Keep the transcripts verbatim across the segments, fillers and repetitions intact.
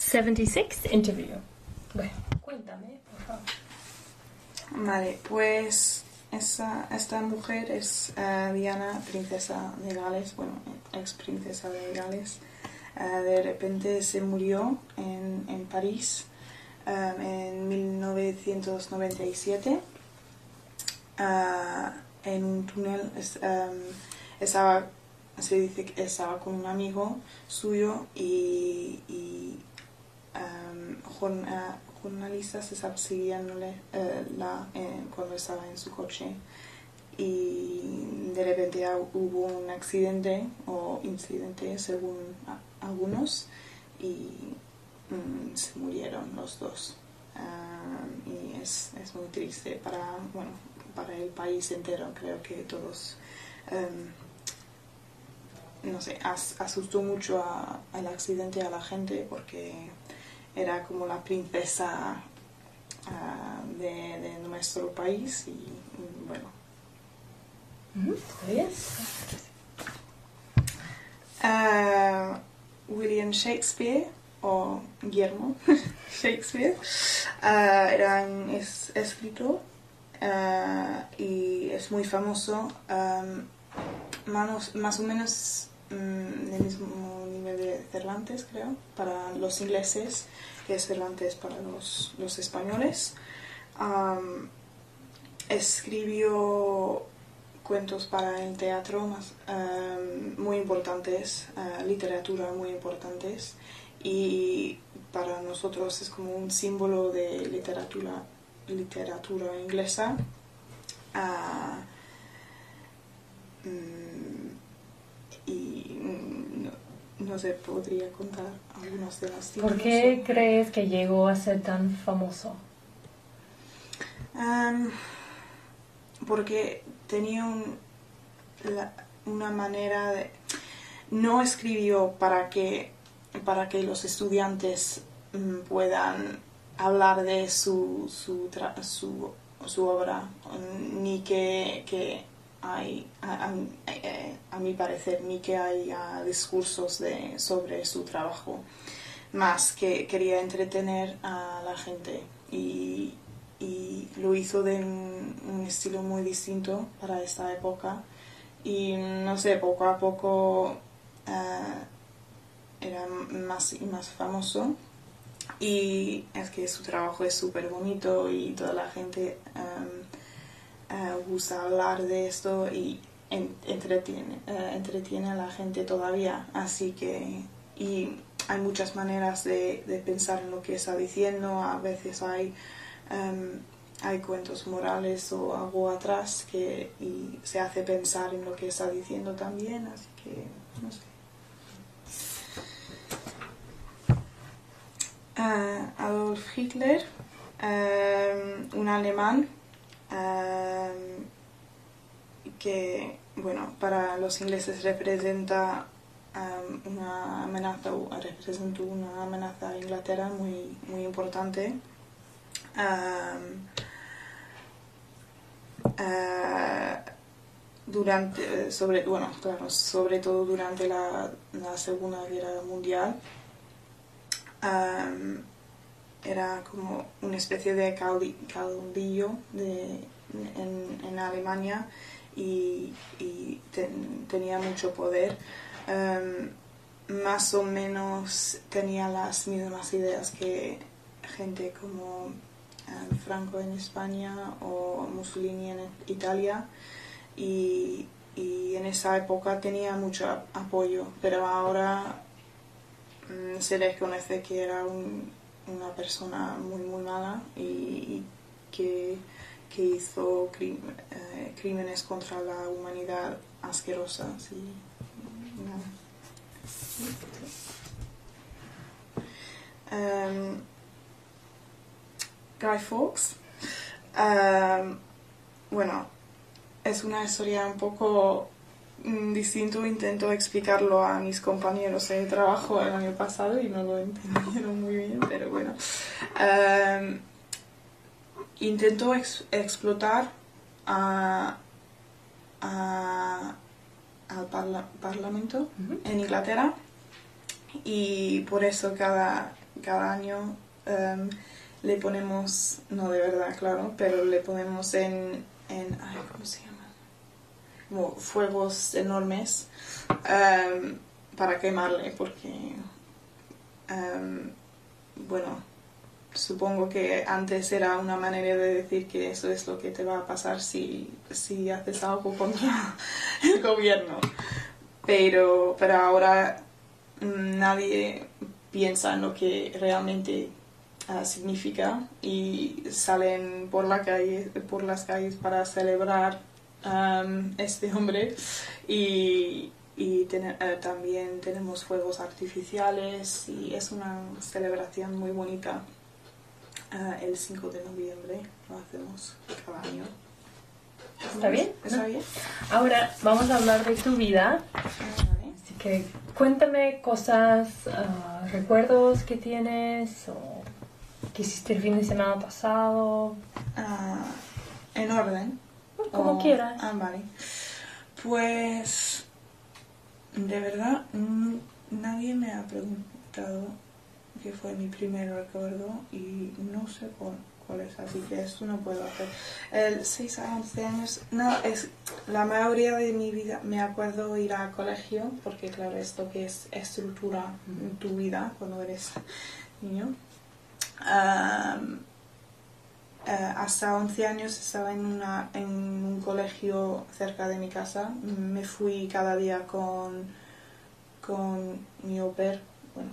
setenta y seis interview. Bueno, cuéntame, por favor. Vale, pues esa, esta mujer es uh, Diana, princesa de Gales, bueno, ex princesa de Gales. Uh, de repente se murió en, en París um, en mil novecientos noventa y siete. Uh, en un túnel es, um, estaba, se dice que estaba con un amigo suyo y, y um, jorn, uh, jornalistas estaban siguiéndole uh, la, eh, cuando estaba en su coche y de repente hubo un accidente o incidente según algunos y um, se murieron los dos. Um, y es, es muy triste para, bueno, para el país entero. Creo que todos um, no sé, as, asustó mucho a, al accidente a la gente porque era como la princesa uh, de, de nuestro país y, y bueno. Mm-hmm. Bien. Uh, William Shakespeare o Guillermo Shakespeare uh, era un es, escritor uh, y es muy famoso, um, manos, más o menos um, del mismo nivel de Cervantes, creo, para los ingleses, que es Cervantes para los, los españoles. Um, escribió cuentos para el teatro más, um, muy importantes, uh, literatura muy importantes, y para nosotros es como un símbolo de literatura, literatura inglesa. Uh, um, y no, no sé, podría contar algunos de las títulos. ¿Por qué crees que llegó a ser tan famoso? Um, porque tenía un, la, una manera de... No escribió para que, para que los estudiantes um, puedan hablar de su, su, tra, su, su obra, ni que, que hay, a, a, a, a mi parecer, ni que haya discursos de, sobre su trabajo, más que quería entretener a la gente y y lo hizo de un, un estilo muy distinto para esta época y no sé, poco a poco uh, era más y más famoso y es que su trabajo es súper bonito y toda la gente um, uh, gusta hablar de esto y en, entretiene, uh, entretiene a la gente todavía, así que y hay muchas maneras de, de pensar en lo que está diciendo. A veces hay Um, hay cuentos morales o algo atrás que y se hace pensar en lo que está diciendo también, así que no sé. Uh, Adolf Hitler, um, un alemán um, que, bueno, para los ingleses representa um, una amenaza, representó una amenaza a Inglaterra muy, muy importante. Um, uh, durante sobre bueno claro sobre todo durante la, la Segunda Guerra Mundial um, era como una especie de caudillo de, en, en Alemania y, y ten, tenía mucho poder, um, más o menos tenía las mismas ideas que gente como Franco en España o Mussolini en Italia y, y en esa época tenía mucho apoyo, pero ahora mmm, se le conoce que era un, una persona muy muy mala y, y que, que hizo crim, eh, crímenes contra la humanidad asquerosas y nada. Um, Guy Fawkes, um, bueno, es una historia un poco mm, distinto. Intento explicarlo a mis compañeros de trabajo el año pasado y no lo entendieron muy bien, pero bueno. Um, intento ex explotar a, a, al parla Parlamento uh-huh. en Inglaterra y por eso cada cada año um, le ponemos, no de verdad, claro, pero le ponemos en, en ay, ¿cómo se llama? Como fuegos enormes um, para quemarle, porque, um, bueno, supongo que antes era una manera de decir que eso es lo que te va a pasar si, si haces algo contra el gobierno. Pero, pero ahora mmm, nadie piensa en lo que realmente uh, significa y salen por la calle, por las calles para celebrar um, este hombre y, y ten, uh, también tenemos fuegos artificiales y es una celebración muy bonita. Uh, el cinco de noviembre lo hacemos cada año. ¿Está bien? ¿Está bien? Ahora vamos a hablar de tu vida. Vale. Así que cuéntame cosas, uh, recuerdos que tienes o que hiciste el fin de semana pasado. Uh, ¿En orden? Como o... quieras. Ah, vale. Pues, de verdad, n- nadie me ha preguntado qué fue mi primer recuerdo y no sé cuál, cuál es, así que esto no puedo hacer. El seis a once años, no, es la mayoría de mi vida me acuerdo ir al colegio, porque claro, esto que es estructura en tu vida cuando eres niño. Um, Uh, hasta once años estaba en, una, en un colegio cerca de mi casa. Me fui cada día con, con mi au pair, bueno,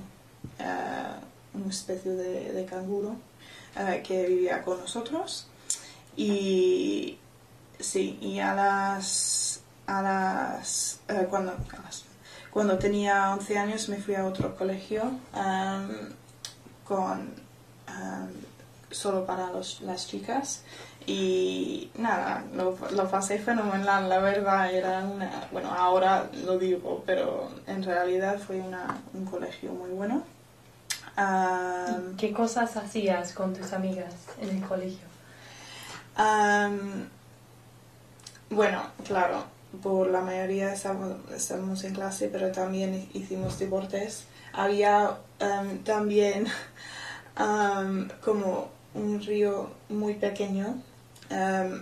uh, una especie de, de canguro uh, que vivía con nosotros. Y sí, y a las... A las, uh, cuando, a las cuando tenía once años me fui a otro colegio um, con... Um, solo para los, las chicas y nada, lo, lo pasé fenomenal, la verdad. Era una, bueno, ahora lo digo, pero en realidad fue una, un colegio muy bueno. Um, ¿Qué cosas hacías con tus amigas en el colegio? Um, bueno, claro, por la mayoría estábamos, estábamos en clase, pero también hicimos deportes. Había um, también um, como un río muy pequeño um,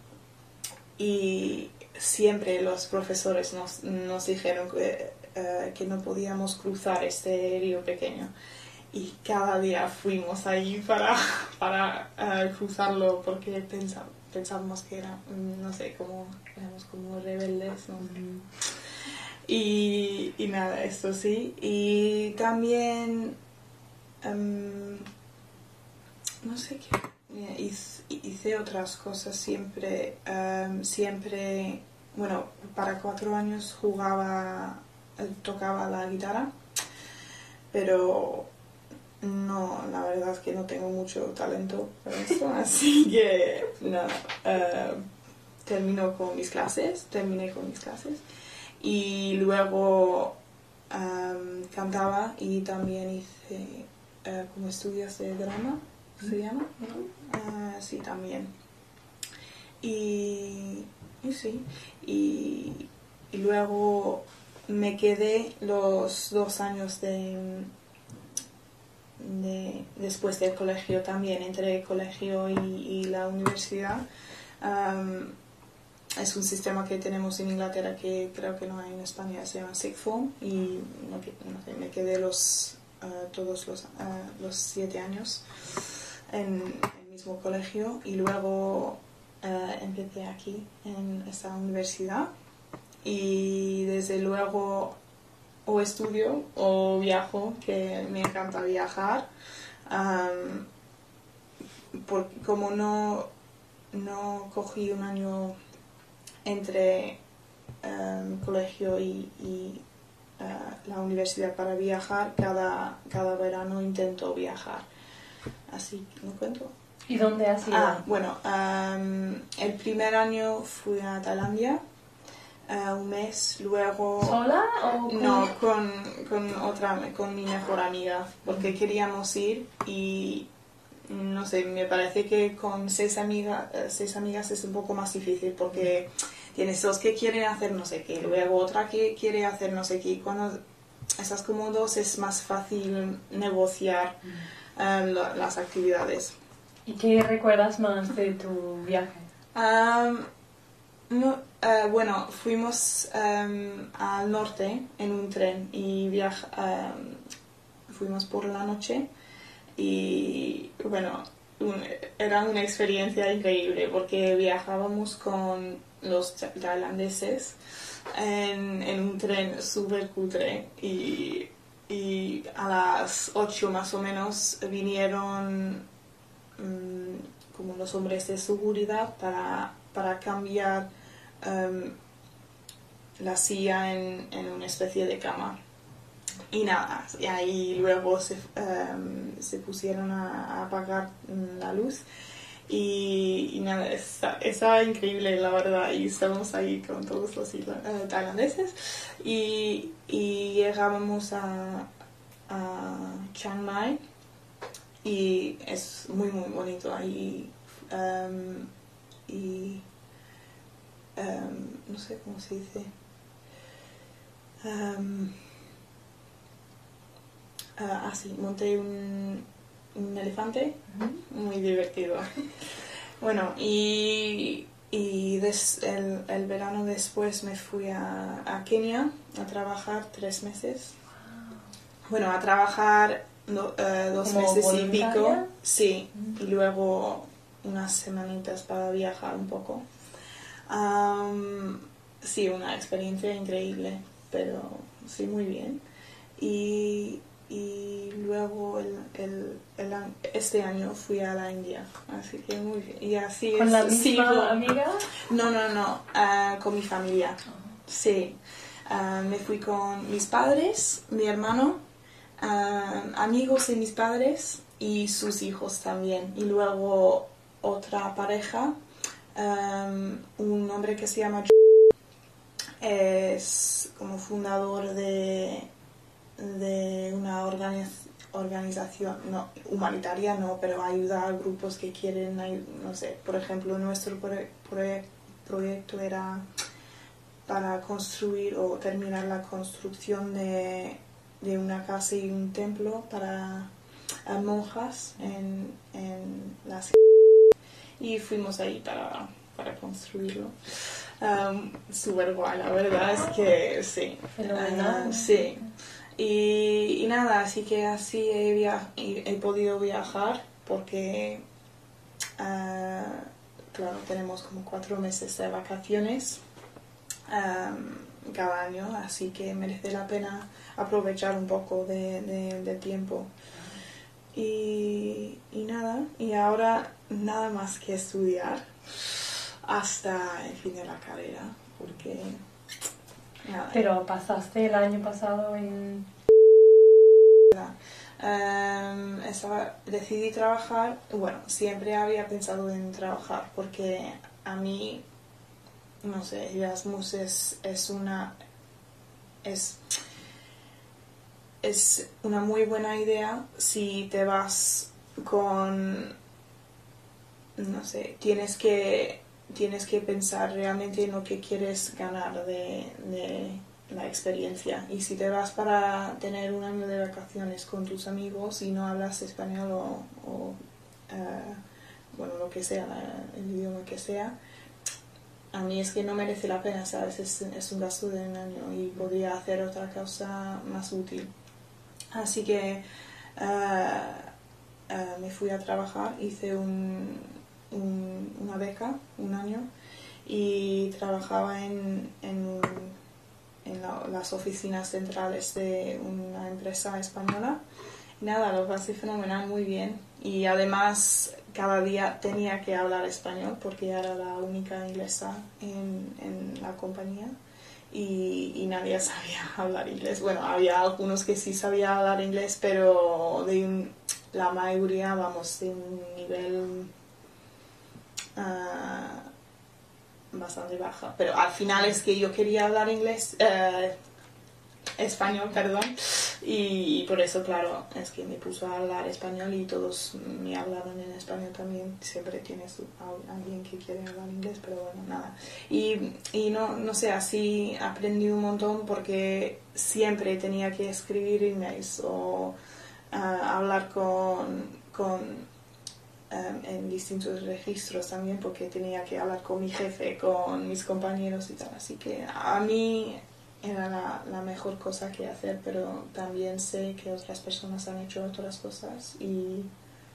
y siempre los profesores nos, nos dijeron que, uh, que no podíamos cruzar este río pequeño y cada día fuimos ahí para, para uh, cruzarlo porque pensa, pensábamos que era, no sé, como, éramos como rebeldes, ¿no? Mm. y, y nada, esto sí. Y también um, no sé qué, hice, hice otras cosas siempre, um, siempre, bueno, para cuatro años jugaba, tocaba la guitarra, pero no, la verdad es que no tengo mucho talento para esto, así que nada, uh, termino con mis clases, terminé con mis clases y luego um, cantaba y también hice uh, como estudios de drama. ¿Se llama? Uh, sí, también. Y, y sí, y, y luego me quedé los dos años de, de después del colegio también, entre el colegio y, y la universidad. Um, es un sistema que tenemos en Inglaterra que creo que no hay en España, se llama Sixth Form, y no, no sé, me quedé los, uh, todos los, uh, los siete años en el mismo colegio y luego uh, empecé aquí en esta universidad y desde luego o estudio o viajo, que me encanta viajar, um, porque como no, no cogí un año entre um, colegio y, y uh, la universidad para viajar, cada, cada verano intento viajar. Así, ¿no cuento? ¿Y dónde has ido? Ah, bueno, um, el primer año fui a Tailandia, uh, un mes, luego... ¿Sola o con...? No, con, con otra, con mi mejor amiga, porque queríamos ir y, no sé, me parece que con seis, amiga, seis amigas es un poco más difícil, porque tienes dos que quieren hacer no sé qué, luego otra que quiere hacer no sé qué, y cuando estás como dos es más fácil negociar um, la, las actividades. ¿Y qué recuerdas más de tu viaje? Um, no, uh, bueno, fuimos um, al norte en un tren y viaj um, fuimos por la noche y bueno, un, era una experiencia increíble porque viajábamos con los tailandeses en, en un tren súper cutre y, y a las ocho más o menos vinieron um, como los hombres de seguridad para, para cambiar um, la silla en, en una especie de cama. Y nada, y ahí luego se, um, se pusieron a, a apagar la luz y, y nada, está, estaba increíble la verdad y estábamos ahí con todos los uh, tailandeses y, y llegábamos a, a Chiang Mai y es muy muy bonito ahí um, y um, no sé cómo se dice um, Uh, ah, sí, monté un, un elefante, uh-huh. Muy divertido. Bueno, y, y des, el, el verano después me fui a, a Kenia a trabajar tres meses. Wow. Bueno, a trabajar do, uh, dos meses y pico. Sí, uh-huh. Y luego unas semanitas para viajar un poco. Um, sí, una experiencia increíble, pero sí, muy bien. Y... y luego el, el, el, este año fui a la India, así que muy bien. Y así ¿Con es, la misma sigo. amiga? No, no, no, uh, con mi familia, oh. Sí. Uh, me fui con mis padres, mi hermano, uh, amigos de mis padres y sus hijos también. Y luego otra pareja, um, un hombre que se llama es como fundador de de una organiz organización no, humanitaria, no, pero ayuda a grupos que quieren, no sé, por ejemplo, nuestro proye proye proyecto era para construir o terminar la construcción de, de una casa y un templo para uh, monjas en, en la ciudad y fuimos ahí para, para construirlo. Um, súper guay, la verdad es que sí. Fenomenal. Uh, sí. Y, y nada, así que así he, via he podido viajar porque, uh, claro, tenemos como cuatro meses de vacaciones um, cada año, así que merece la pena aprovechar un poco de, de, de tiempo. Y, y nada, y ahora nada más que estudiar hasta el fin de la carrera, porque... nada. Pero pasaste el año pasado en... Um, estaba, decidí trabajar, bueno, siempre había pensado en trabajar porque a mí, no sé, Erasmus es, es una es, es una muy buena idea si te vas con, no sé, tienes que tienes que pensar realmente en lo que quieres ganar de, de la experiencia. Y si te vas para tener un año de vacaciones con tus amigos y no hablas español o, o uh, bueno, lo que sea, el idioma que sea, a mí es que no merece la pena, ¿sabes? Es, es un gasto de un año y podría hacer otra cosa más útil. Así que uh, uh, me fui a trabajar, hice un, un, una beca, un año, y trabajaba en, en, en la, las oficinas centrales de una empresa española. Y nada, lo pasé fenomenal, muy bien. Y además cada día tenía que hablar español porque era la única inglesa en, en la compañía. Y, y nadie sabía hablar inglés. Bueno, había algunos que sí sabían hablar inglés, pero de un, la mayoría, vamos, de un nivel uh, bastante bajo. Pero al final es que yo quería hablar inglés, uh, español, perdón, Y, y por eso, claro, es que me puso a hablar español y todos me hablaron en español también. Siempre tienes alguien que quiere hablar inglés, pero bueno, nada. Y, y no, no sé, así aprendí un montón porque siempre tenía que escribir emails o uh, hablar con, con um, en distintos registros también, porque tenía que hablar con mi jefe, con mis compañeros y tal. Así que a mí era la, la mejor cosa que hacer, pero también sé que otras personas han hecho otras cosas y,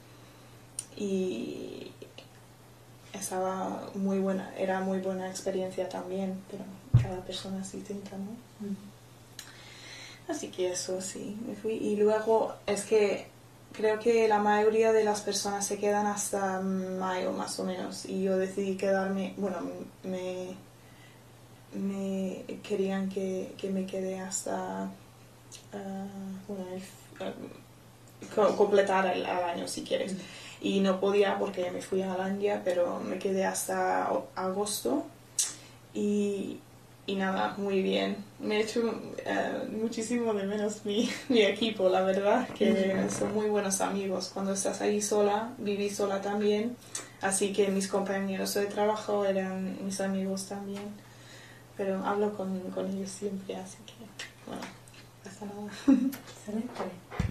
y estaba muy buena, era muy buena experiencia también, pero cada persona es distinta, ¿no? Mm. Así que eso sí, me fui. Y luego es que creo que la mayoría de las personas se quedan hasta mayo más o menos, y yo decidí quedarme, bueno, me... me querían que, que me quede hasta uh, bueno, uh, completar el, el año si quieres, mm. y no podía porque me fui a la India, pero me quedé hasta agosto y, y nada, muy bien. Me he hecho uh, muchísimo de menos mi, mi equipo, la verdad, que mm. son muy buenos amigos. Cuando estás ahí sola, viví sola también, así que mis compañeros de trabajo eran mis amigos también. Pero hablo con, con ellos siempre, así que, bueno, no pasa nada. Excelente.